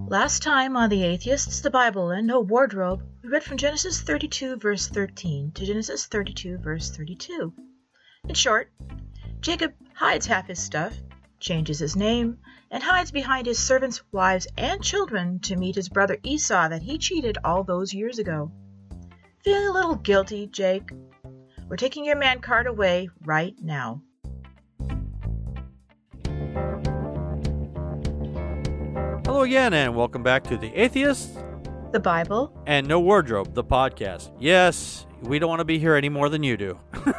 Last time on The Atheists, the Bible, and No Wardrobe, we read from Genesis 32, verse 13 to Genesis 32, verse 32. In short, Jacob hides half his stuff, changes his name, and hides behind his servants' wives and children to meet his brother Esau that he cheated all those years ago. Feeling a little guilty, Jake? We're taking your man card away right now. Hello again, and welcome back to The Atheists, The Bible, and No Wardrobe, the podcast. Yes, we don't want to be here any more than you do.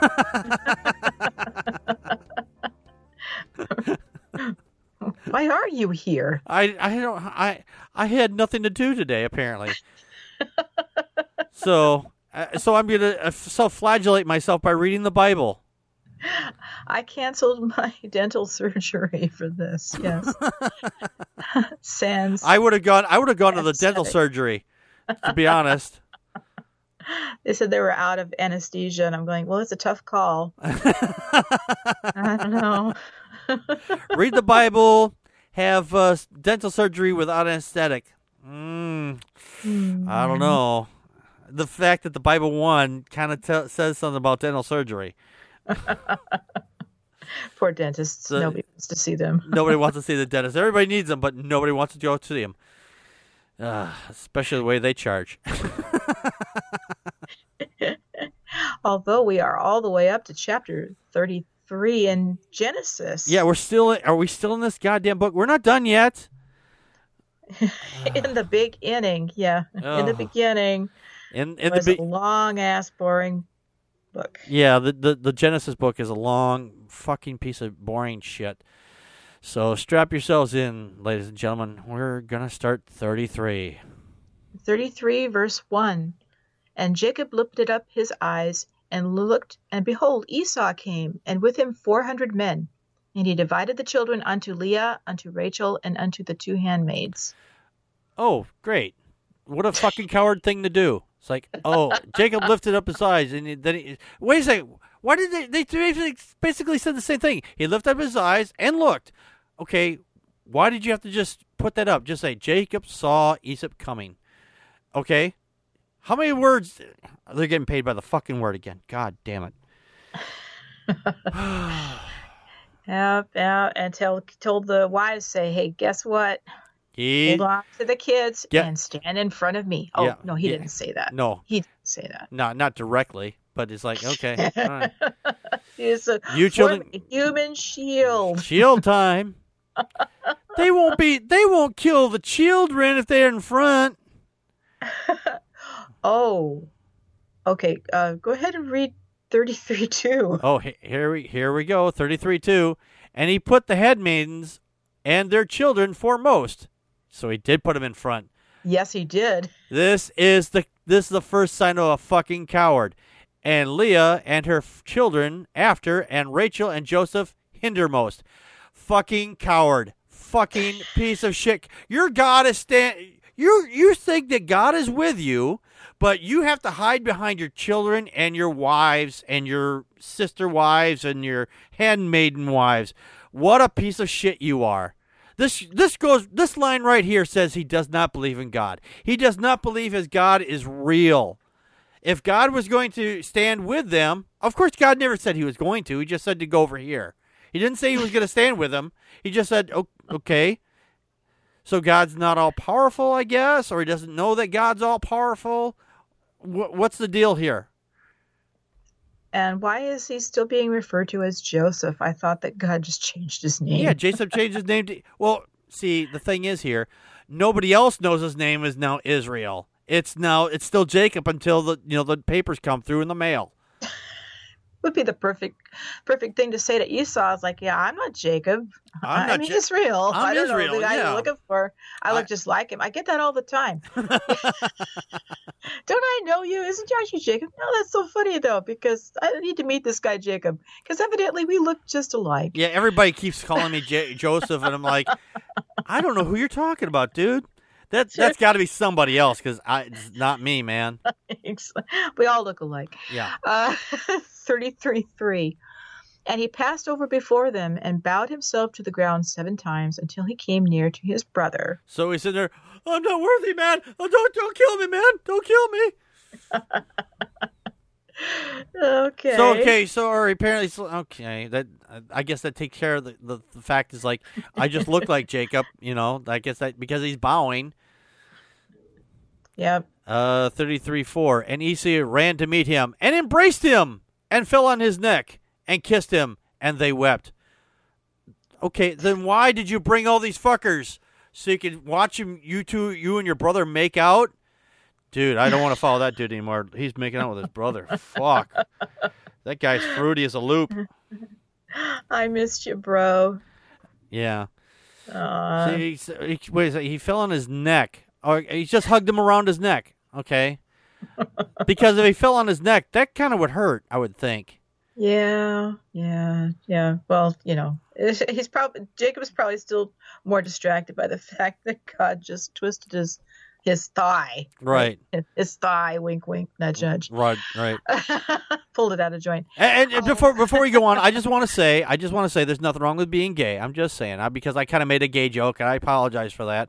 Why are you here? I had nothing to do today, apparently. So I'm gonna self-flagellate myself by reading the Bible. I canceled my dental surgery for this. Yes. Sans. I would have gone to the dental surgery, to be honest. They said they were out of anesthesia, and I'm going, well, it's a tough call. I don't know. Read the Bible, have dental surgery without anesthetic. I don't know. The fact that the Bible 1 kind of says something about dental surgery. Poor dentists. Nobody wants to see them. Nobody wants to see the dentist. Everybody needs them, but nobody wants to go to see them. Especially the way they charge. Although we are all the way up to chapter 33 in Genesis. Yeah, are we still in this goddamn book? We're not done yet. In the big inning, yeah. In the beginning. It was a long-ass, boring book. Yeah, the Genesis book is a long fucking piece of boring shit. So strap yourselves in, ladies and gentlemen. We're going to start 33. 33, verse 1. And Jacob lifted up his eyes and looked, and behold, Esau came, and with him 400 men. And he divided the children unto Leah, unto Rachel, and unto the 2 handmaids. Oh, great. What a fucking coward thing to do. It's like, Jacob lifted up his eyes, and then wait a second. Why did they basically said the same thing? He lifted up his eyes and looked. Okay, why did you have to just put that up? Just say, Jacob saw Esau coming. Okay? How many words? They're getting paid by the fucking word again. God damn it. And told the wives, say, hey, guess what? Hold on to the kids and stand in front of me. Oh, yeah, no, he didn't say that. No. He didn't say that. No, not directly, but it's like, okay. All right. It's a human shield. Shield time. They won't kill the children if they're in front. Oh. Okay, go ahead and read 33:2. Oh, here we go, 33:2. And he put the handmaidens and their children foremost. So he did put them in front. Yes, he did. This is the first sign of a fucking coward. And Leah and her children after, and Rachel and Joseph hindermost. Fucking coward. Fucking piece of shit. Your God is you think that God is with you, but you have to hide behind your children and your wives and your sister wives and your handmaiden wives. What a piece of shit you are. This line right here says he does not believe in God. He does not believe his God is real. If God was going to stand with them, of course God never said he was going to. He just said to go over here. He didn't say he was going to stand with them. He just said, okay. So God's not all powerful, I guess, or he doesn't know that God's all powerful. What's the deal here? And why is he still being referred to as Joseph? I thought that God just changed his name. Yeah, Joseph changed his name well, see, the thing is here, nobody else knows his name is now Israel. It's still Jacob until the papers come through in the mail. Would be the perfect thing to say to Esau. Is like, yeah, I'm not Jacob. I'm Israel. I don't know the guy you're looking for. I look just like him. I get that all the time. Don't I know you? Aren't you Jacob? No, that's so funny though, because I need to meet this guy Jacob, because evidently we look just alike. Yeah, everybody keeps calling me Joseph, and I'm like, I don't know who you're talking about, dude. That's got to be somebody else, because it's not me, man. We all look alike. Yeah. 33:3. And he passed over before them and bowed himself to the ground 7 times until he came near to his brother. So he's sitting there, I'm not worthy, man. Oh, don't kill me, man. Don't kill me. Okay. Or apparently, okay, that I guess that takes care of the fact is like, I just look like Jacob, I guess that because he's bowing. Yep. 33:4, and Esau ran to meet him and embraced him and fell on his neck and kissed him, and they wept. Okay, then why did you bring all these fuckers? So you could watch him, you and your brother make out? Dude, I don't want to follow that dude anymore. He's making out with his brother. Fuck. That guy's fruity as a loop. I missed you, bro. Yeah. He fell on his neck. Or he just hugged him around his neck. Okay. Because if he fell on his neck, that kind of would hurt, I would think. Yeah. Well, Jacob's probably still more distracted by the fact that God just twisted his thigh. Right. His thigh, wink, wink, nudge, nudge. Right. Pulled it out of joint. And before we go on, I just want to say there's nothing wrong with being gay. I'm just saying, because I kind of made a gay joke, and I apologize for that.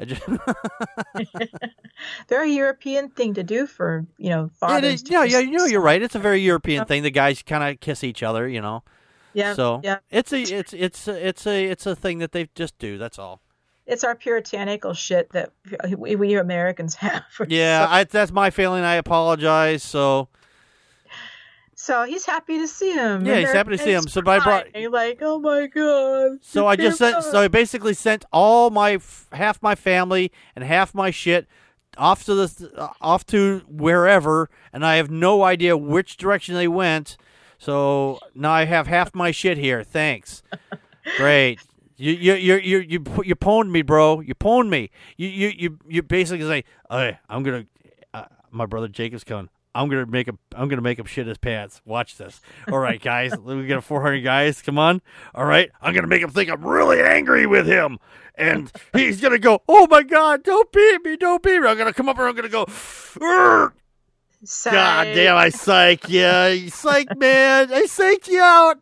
Very European thing to do for fathers. It is, you're right. It's a very European thing. The guys kind of kiss each other, Yeah. So yeah. it's a thing that they just do. That's all. It's our puritanical shit that we Americans have. Yeah, that's my feeling. I apologize. So he's happy to see him. Yeah, he's happy to see him. So you're like, oh my god. So I basically sent all half my family and half my shit off to wherever, and I have no idea which direction they went. So now I have half my shit here. Thanks. Great. You pwned me, bro. You pwned me. You basically say, "Hey, I'm gonna." My brother Jacob's coming. I'm gonna make him shit his pants. Watch this. All right, guys. We got 400 guys. Come on. All right. I'm gonna make him think I'm really angry with him, and he's gonna go, "Oh my God, don't beat me, don't beat me." I'm gonna come up and I'm gonna go, Psych. God damn, I psych you, psych man, I psyched you out.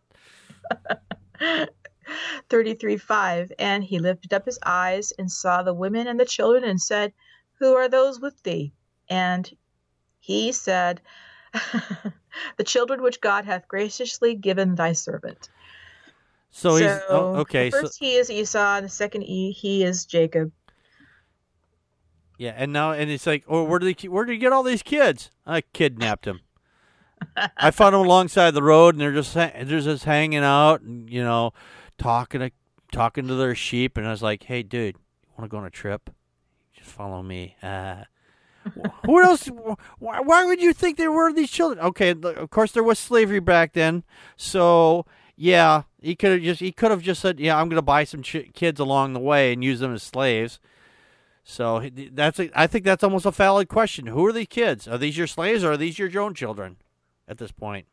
33:5, and he lifted up his eyes and saw the women and the children and said, "Who are those with thee?" And he said, "The children which God hath graciously given thy servant." So he's okay. The first he is Esau, and the second he is Jacob. Yeah, and it's like, oh, where did you get all these kids? I kidnapped them. I found them alongside the road, and they're just hanging out, and talking to their sheep. And I was like, hey, dude, you want to go on a trip? Just follow me. Who else? Why would you think there were these children? Okay, of course there was slavery back then, so yeah, he could have just said, yeah, I'm going to buy some kids along the way and use them as slaves. So I think that's almost a valid question. Who are these kids? Are these your slaves or are these your own children at this point?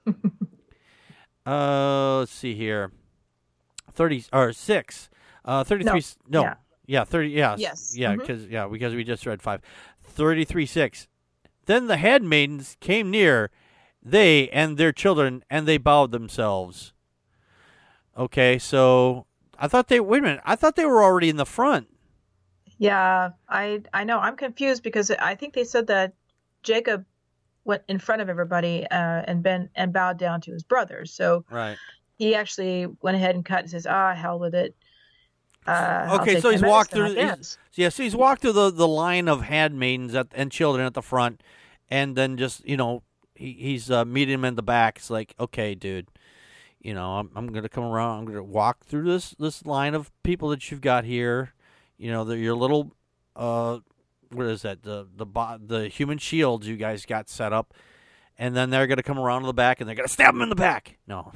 Let's see here. 30 or 6. 33 no. Yeah. Yeah, 30 yeah. Yes. Yeah, because we just read 5. 33:6. Then the handmaidens came near, they and their children, and they bowed themselves. Okay, so I thought they were already in the front. Yeah, I know. I'm confused because I think they said that Jacob went in front of everybody and bowed down to his brother. So right. He actually went ahead and cut and says, hell with it. Okay, so he's walked through. So he's walked through the line of handmaidens and children at the front, and then just he's meeting him in the back. It's like, okay, dude, I'm gonna come around. I'm gonna walk through this line of people that you've got here. Your little what is that? The human shields you guys got set up. And then they're going to come around to the back, and they're going to stab him in the back. No.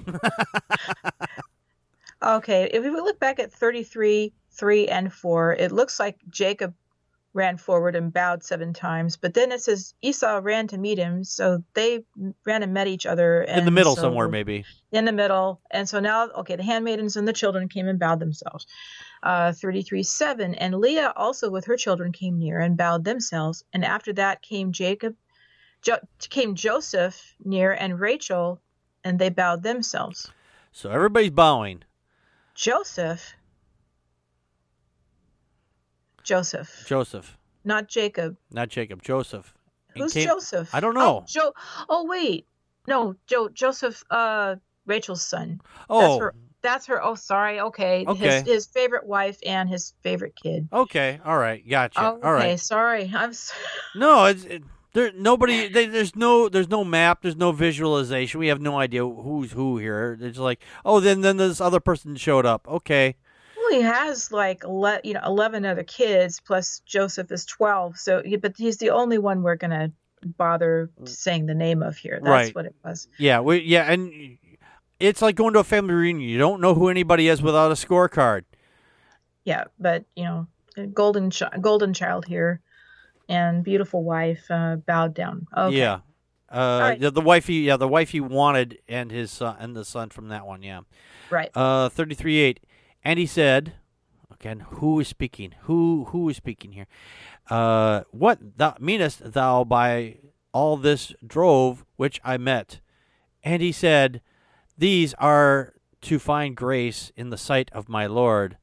Okay, if we look back at 33:3 and 4, it looks like Jacob ran forward and bowed 7 times. But then it says Esau ran to meet him, so they ran and met each other. In the middle somewhere, maybe. In the middle. And so now, okay, the handmaidens and the children came and bowed themselves. 33:7, and Leah also with her children came near and bowed themselves. And after that came Joseph near and Rachel, and they bowed themselves. So everybody's bowing. Joseph. Joseph. Not Jacob. Not Jacob. Joseph. Who's Joseph? I don't know. Oh, wait. No, Joseph, Rachel's son. Oh. That's her. Oh, sorry. Okay. His favorite wife and his favorite kid. Okay. All right. Gotcha. Oh, okay. All right. Sorry. No, there's no map. There's no visualization. We have no idea who's who here. It's like, oh, then this other person showed up. Okay. Well, he has 11 other kids plus Joseph is 12. So, but he's the only one we're gonna bother saying the name of here. That's right. what it was. Yeah. And it's like going to a family reunion. You don't know who anybody is without a scorecard. Yeah, but golden child here, and beautiful wife bowed down. Okay. Yeah. Right. The wife he wanted, and his son, and the son from that one. Yeah. Right. 33:8. And he said, again, who is speaking? Who is speaking here? What meanest thou by all this drove which I met? And he said, these are to find grace in the sight of my Lord.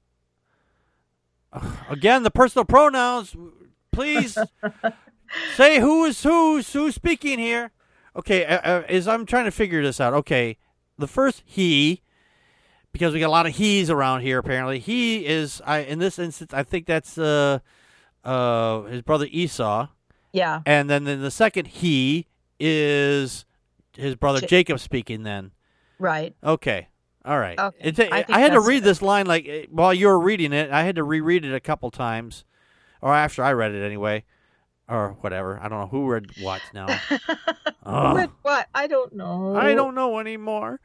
Again, the personal pronouns. Please say who's speaking here. Okay, as I'm trying to figure this out. Okay, the first he. Because we got a lot of he's around here, apparently. He is, in this instance, I think that's his brother Esau. Yeah. And then in the second he is his brother Jacob speaking then. Right. Okay. All right. Okay. I had to read this line while you were reading it. I had to reread it a couple times. Or after I read it anyway. Or whatever. I don't know who read what now. What? I don't know. I don't know anymore.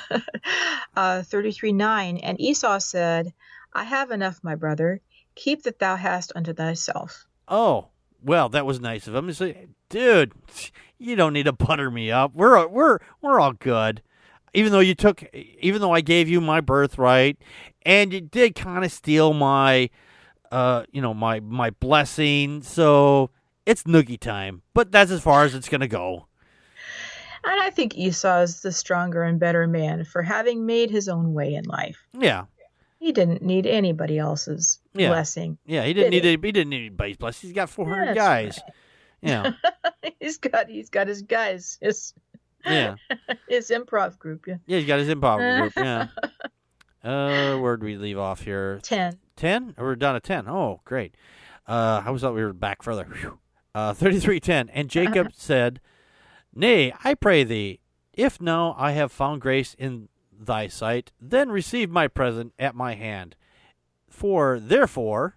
33:9. And Esau said, I have enough, my brother. Keep that thou hast unto thyself. Oh, well, that was nice of him. He's like, dude, you don't need to butter me up. We're all good. Even though I gave you my birthright, and you did kind of steal my, my blessing. So it's noogie time. But that's as far as it's gonna go. And I think Esau is the stronger and better man for having made his own way in life. Yeah. He didn't need anybody else's blessing. Yeah, he didn't need anybody's blessing. He's got 400 guys. Right. Yeah. he's got his guys. His improv group, yeah. Yeah, he's got his improv group, yeah. Where did we leave off here? 10. 10? We're down to 10. Oh, great. I was thought we were back further. 33:10. And Jacob said, Nay, I pray thee, if now I have found grace in thy sight, then receive my present at my hand. For therefore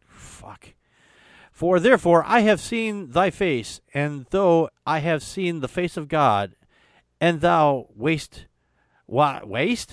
I have seen thy face, and though I have seen the face of God, and thou wast. What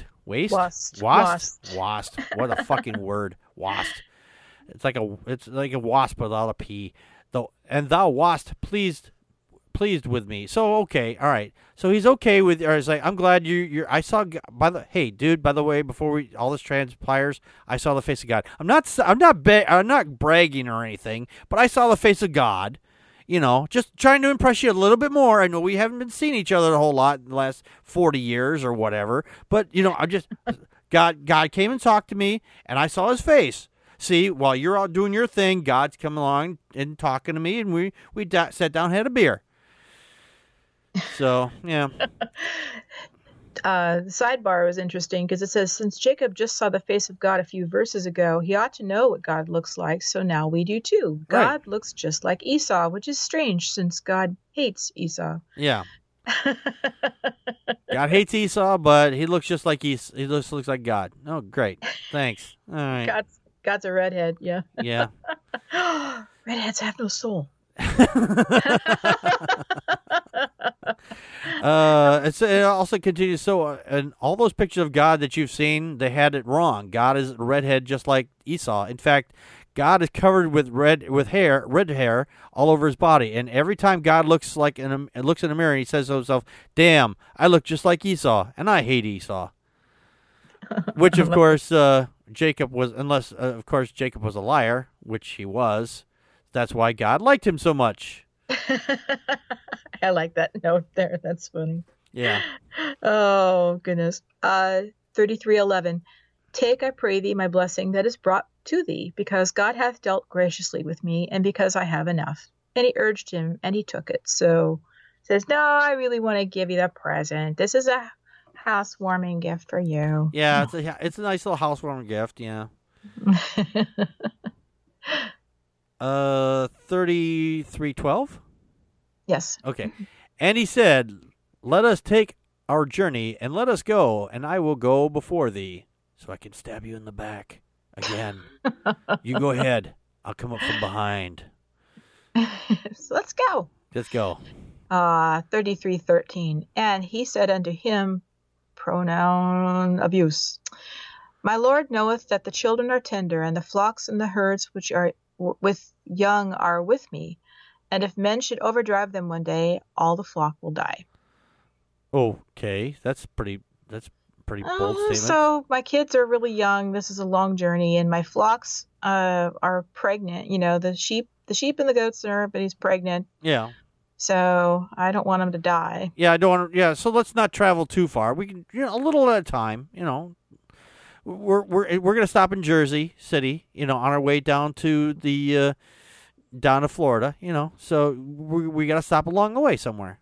a fucking word. Wast. It's like a wasp without a P. Though, and thou wast pleased with me. So okay, all right. So he's okay with. Or it's like, I'm glad you're. I saw. Hey, dude. By the way, before all this transpires, I saw the face of God. I'm not bragging or anything, but I saw the face of God. Just trying to impress you a little bit more. I know we haven't been seeing each other a whole lot in the last 40 years or whatever. But I just God came and talked to me, and I saw His face. See, while you're out doing your thing, God's coming along and talking to me, and we sat down, and had a beer. So, yeah. The sidebar was interesting because it says, since Jacob just saw the face of God a few verses ago, he ought to know what God looks like, so now we do too. God looks just like Esau, which is strange since God hates Esau. Yeah. God hates Esau, but he looks just like he looks like God. Oh, great. Thanks. All right. God's a redhead, yeah. Yeah. Redheads have no soul. It also continues. So, and all those pictures of God that you've seen, they had it wrong. God is a redhead, just like Esau. In fact, God is covered with red hair all over his body. And every time God looks in a mirror, he says to himself, "Damn, I look just like Esau, and I hate Esau." Which, of course, Jacob was, unless of course Jacob was a liar, which he was. That's why God liked him so much. I like that note there. That's funny. Yeah. Oh, goodness. 33:11. Take, I pray thee, my blessing that is brought to thee, because God hath dealt graciously with me, and because I have enough. And he urged him, and he took it. So says, no, I really want to give you the present. This is a housewarming gift for you. Yeah, it's a nice little housewarming gift. Yeah. 33:12. Yes. Okay. And he said, let us take our journey, and let us go, and I will go before thee, so I can stab you in the back again. You go ahead. I'll come up from behind. So let's go. Let's go. 33:13. And he said unto him, pronoun of use, my Lord knoweth that the children are tender, and the flocks and the herds which are with young are with me. And if men should overdrive them one day, all the flock will die. Okay, that's pretty bold statement. So my kids are really young. This is a long journey, and my flocks are pregnant. You know, the sheep and the goats are, but he's pregnant. Yeah. So I don't want them to die. Yeah, I don't want to. Yeah, so let's not travel too far. We can, a little at a time. We're gonna stop in Jersey City. On our way down to the down to Florida. So we gotta stop along the way somewhere.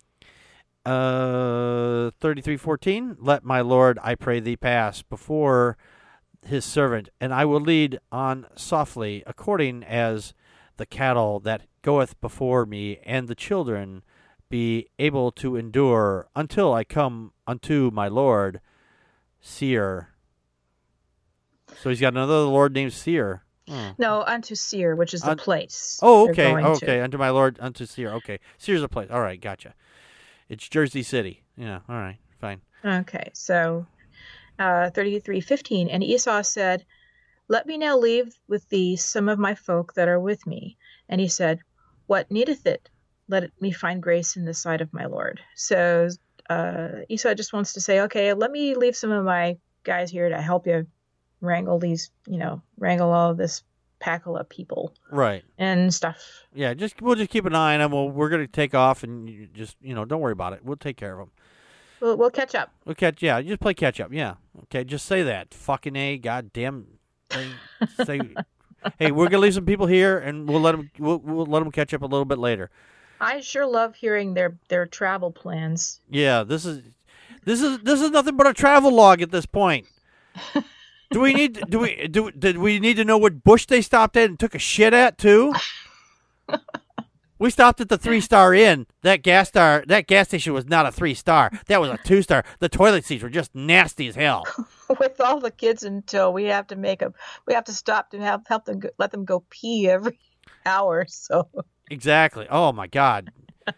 33:14. Let my Lord, I pray thee, pass before his servant, and I will lead on softly, according as the cattle that goeth before me, and the children be able to endure until I come unto my Lord, Seir. So he's got another Lord named Seir. No, unto Seir, which is the place. Oh, okay. Okay, unto my Lord, unto Seir. Okay, Seir's a place. All right, gotcha. It's Jersey City. Yeah, all right, fine. Okay, so 33:15. And Esau said, let me now leave with thee some of my folk that are with me. And he said, what needeth it? Let me find grace in the sight of my Lord. So Esau just wants to say, okay, let me leave some of my guys here to help you wrangle all of this packle of people. Right. And stuff. Yeah, we'll just keep an eye on them. We're going to take off, and you just, don't worry about it. We'll take care of them. We'll catch up. Yeah, just play catch up. Yeah. Okay, just say that. Fucking A, goddamn. Say, hey, we're gonna leave some people here, and we'll let them catch up a little bit later. I sure love hearing their travel plans. Yeah, this is nothing but a travel log at this point. Did we need to know what bush they stopped at and took a shit at too? We stopped at the 3-star inn. That gas station was not a 3-star. That was a 2-star. The toilet seats were just nasty as hell. With all the kids in tow, we have to stop to help them let them go pee every hour. So exactly. Oh my God.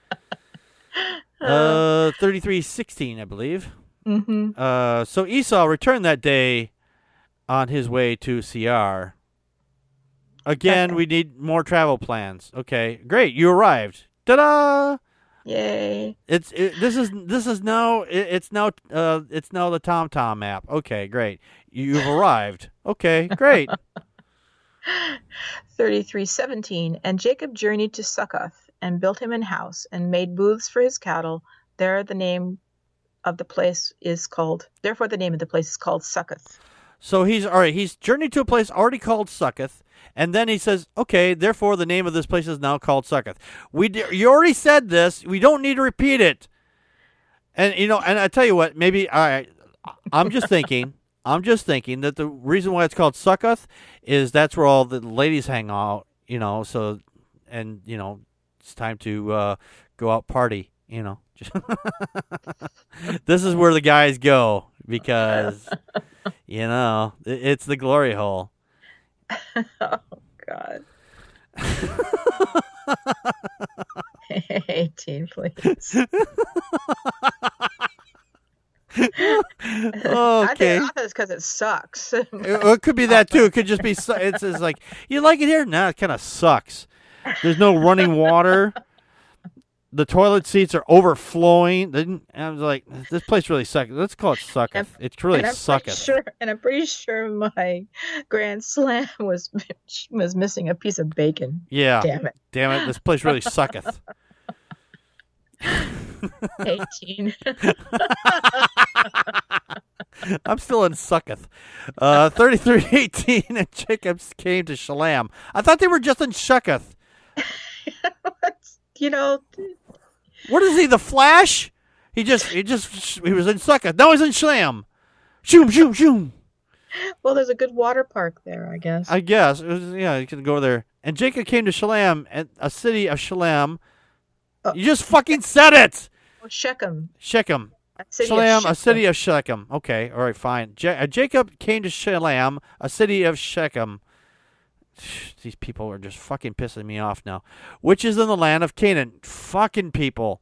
33:16, I believe. Mm-hmm. So Esau returned that day on his way to Seir. Again, okay. We need more travel plans. Okay, great. You arrived. Ta-da! Yay! This is now the TomTom map. Okay, great. You've arrived. Okay, great. 33:17. And Jacob journeyed to Succoth and built him an house and made booths for his cattle. Therefore, the name of the place is called Succoth. So he's journeyed to a place already called Succoth. And then he says, okay, therefore the name of this place is now called Succoth. You already said this. We don't need to repeat it. And, and I tell you what, maybe, all right, I'm just thinking that the reason why it's called Succoth is that's where all the ladies hang out, so, and, it's time to go out party, This is where the guys go because, it's the glory hole. Oh, God. 18, please. Okay. I think it's because it sucks. It could be that, too. It could just be, it's like, you like it here? No, it kind of sucks. There's no running water. The toilet seats are overflowing. And I was like, this place really sucks. Let's call it Succoth. It's really Succoth. I'm pretty sure my Grand Slam was missing a piece of bacon. Yeah. Damn it. This place really sucketh. 18. I'm still in Succoth. 33:18, and Jacob came to Shalem. I thought they were just in Succoth. You know, What is he, the Flash? He was in Succoth. Now he's in Shalem. Shoom, shoom, shoom. well, there's a good water park there, I guess. I guess. You can go there. And Jacob came to Shalem, a city of Shalem. You just fucking said it. Oh, Shechem. Shechem. Shalem, a city of Shechem. Okay, all right, fine. Jacob came to Shalem, a city of Shechem. These people are just fucking pissing me off now. Which is in the land of Canaan. Fucking people.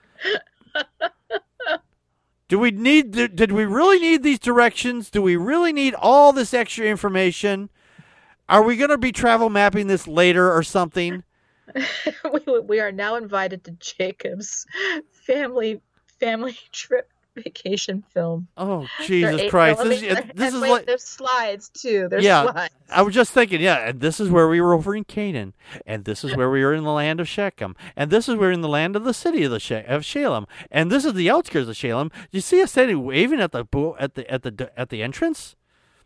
Did we really need these directions? Do we really need all this extra information? Are we going to be travel mapping this later or something? We are now invited to Jacob's family trip vacation film. Oh, Jesus Christ. This is like... There's slides, too. There's slides. I was just thinking, and this is where we were over in Canaan, and this is where we were in the land of Shechem, and this is where in the land of the city of Shalem, and this is the outskirts of Shalem. Do you see us standing waving at the entrance?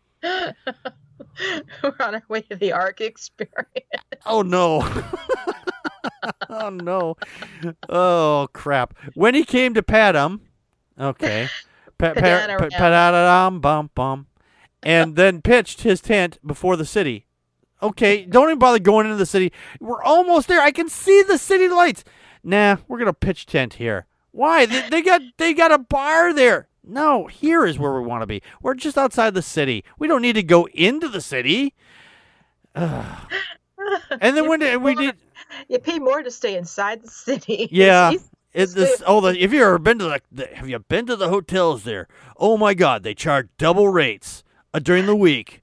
We're on our way to the Ark experience. Oh, no. Oh, no. Oh, crap. When he came to Padam, okay. Padadam, bum, bum. And then pitched his tent before the city. Okay, don't even bother going into the city. We're almost there. I can see the city lights. Nah, we're going to pitch tent here. Why? They got a bar there. No, here is where we want to be. We're just outside the city. We don't need to go into the city. And then you pay more to stay inside the city. Yeah. Have you ever been to have you been to the hotels there? Oh my God, they charge double rates during the week.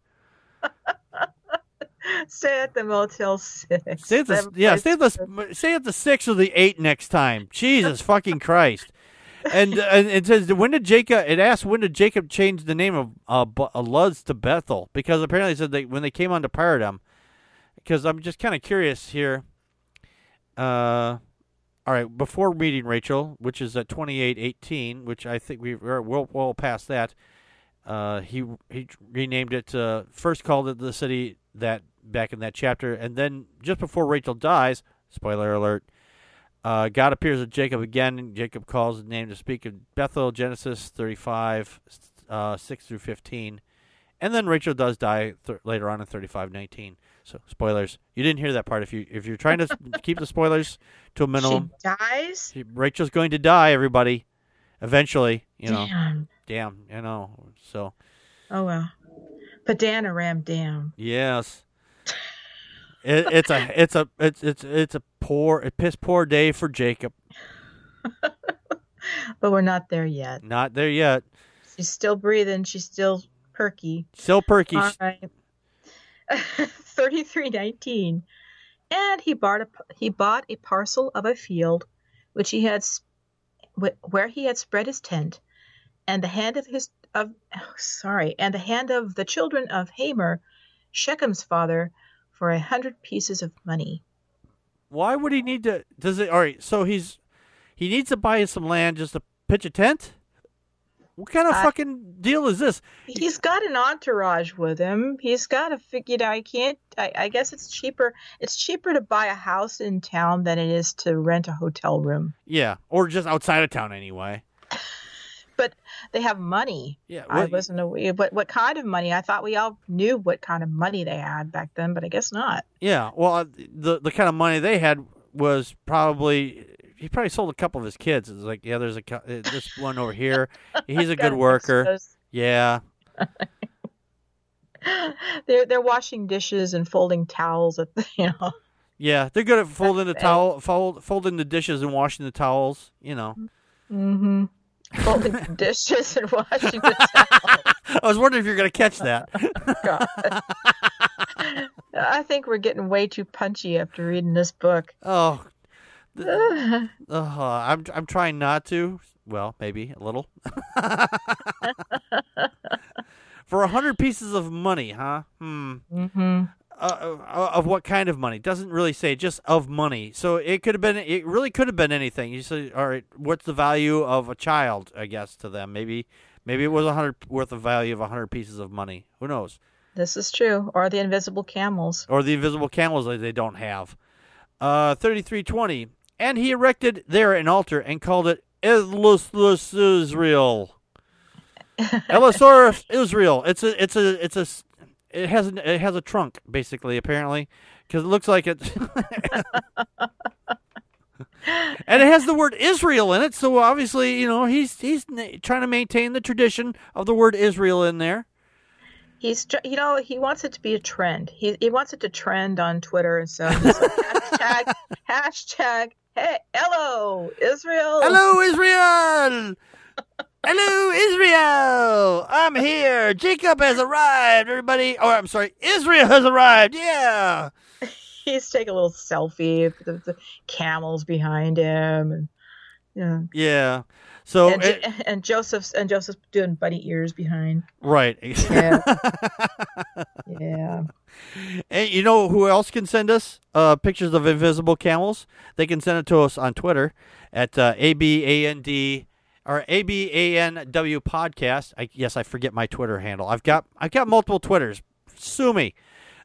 Stay at the Motel 6. Stay at the 6 or the 8 next time. Jesus fucking Christ. And it says, it asked when did Jacob change the name of Luz to Bethel? Because apparently it said when they came onto Paradam. Because I'm just kind of curious here. All right, before meeting Rachel, which is at 28:18, which I think we're well past that. He renamed it. First called it the city that back in that chapter, and then just before Rachel dies, spoiler alert. God appears to Jacob again, and Jacob calls his name to speak of Bethel, Genesis 35, 6 through 15. And then Rachel does die later on in 35:19. So, spoilers. You didn't hear that part. If you're trying to keep the spoilers to a minimum. She dies? Rachel's going to die, everybody. Eventually, Damn. So. Oh, well. Padanaram, damn. Yes. It's a piss poor day for Jacob. But we're not there yet. Not there yet. She's still breathing. She's still perky. Still perky. All right. 33:19. And he bought a parcel of a field which where he had spread his tent, and the hand of the children of Hamor, Shechem's father, for 100 pieces of money. Why would he need to? All right, so he needs to buy some land just to pitch a tent? What kind of fucking deal is this? He's got an entourage with him. He's got to figure. I guess it's cheaper. It's cheaper to buy a house in town than it is to rent a hotel room. Yeah, or just outside of town anyway. But they have money. Yeah, I wasn't aware. But what kind of money? I thought we all knew what kind of money they had back then, but I guess not. Yeah, well, the kind of money they had was probably. He probably sold a couple of his kids. It's like, yeah, there's this one over here. He's a good worker. Yeah. They're washing dishes and folding towels at the. Yeah, they're good at folding the dishes and washing the towels. Mm-hmm. Folding the dishes and washing the towels. I was wondering if you're going to catch that. God. I think we're getting way too punchy after reading this book. Oh. I'm trying not to. Well, maybe a little. For 100 pieces of money, huh? Mm-hmm. Of what kind of money? Doesn't really say. Just of money. So it really could have been anything. You say, all right, what's the value of a child? I guess to them, maybe Maybe it was worth a value of 100 pieces of money. Who knows? This is true. Or the invisible camels. Or the invisible camels that they don't have. 3320. And he erected there an altar and called it Elosaurus Israel. Elosaurus Israel. It has a trunk basically apparently because it looks like it. And it has the word Israel in it, so obviously, he's trying to maintain the tradition of the word Israel in there. He wants it to be a trend. He wants it to trend on Twitter, and so he's like, hashtag, hey, hello, Israel. Hello, Israel. Hello, Israel. I'm here. Jacob has arrived, everybody. Oh, I'm sorry. Israel has arrived. Yeah. He's taking a little selfie with the camels behind him, and yeah. So and Joseph's doing bunny ears behind. Right. Yeah. Yeah. And you know who else can send us pictures of invisible camels? They can send it to us on Twitter at ABAND or ABANW podcast. Yes, I forget my Twitter handle. I've got multiple Twitters. Sue me.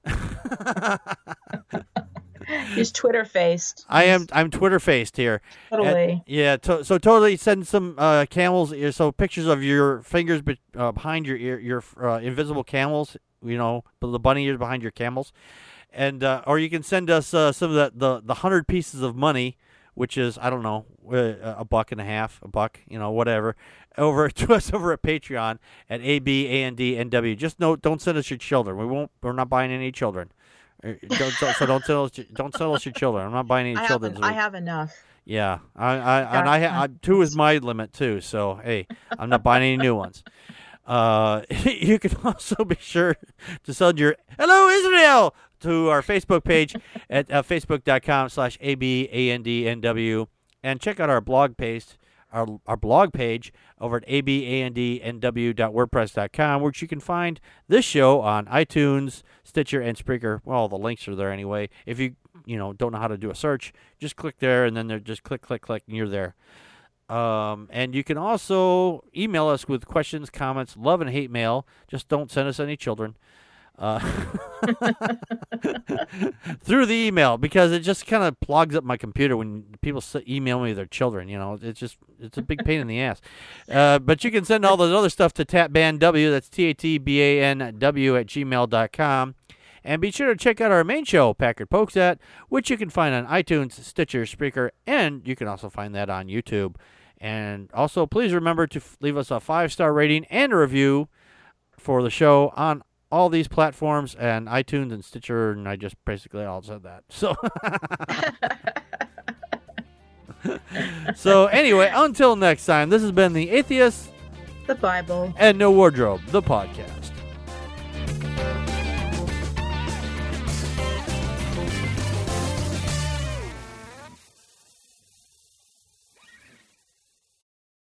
He's Twitter faced. I'm Twitter faced here. Totally. So totally send some camels. So pictures of your fingers behind your ear, your invisible camels. The bunny ears behind your camels, and or you can send us some of the 100 pieces of money, which is I don't know $1.50, $1, whatever, over to us over at Patreon at ABANDNW. Just don't send us your children. We're not buying any children. Don't sell us your children. I'm not buying any children. I have enough. Yeah, I 2 is my limit too. So hey, I'm not buying any new ones. You can also be sure to send your "Hello Israel" to our Facebook page at facebook.com/ABANDNW, and check out our blog page. Our blog page over at abandnw.wordpress.com, which you can find this show on iTunes, Stitcher, and Spreaker. Well, the links are there anyway. If you don't know how to do a search, just click there, and then just click, and you're there. And you can also email us with questions, comments, love and hate mail. Just don't send us any children. Through the email, because it just kind of clogs up my computer when people email me their children. It's a big pain in the ass. But you can send all the other stuff to tatbanw, that's TATBANW @gmail.com. And be sure to check out our main show, Packard Pokes At, which you can find on iTunes, Stitcher, Spreaker, and you can also find that on YouTube. And also, please remember to leave us a 5-star rating and a review for the show on all these platforms and iTunes and Stitcher, and I just basically all said that. So anyway, until next time, this has been The Atheist, the Bible, and No Wardrobe, the podcast.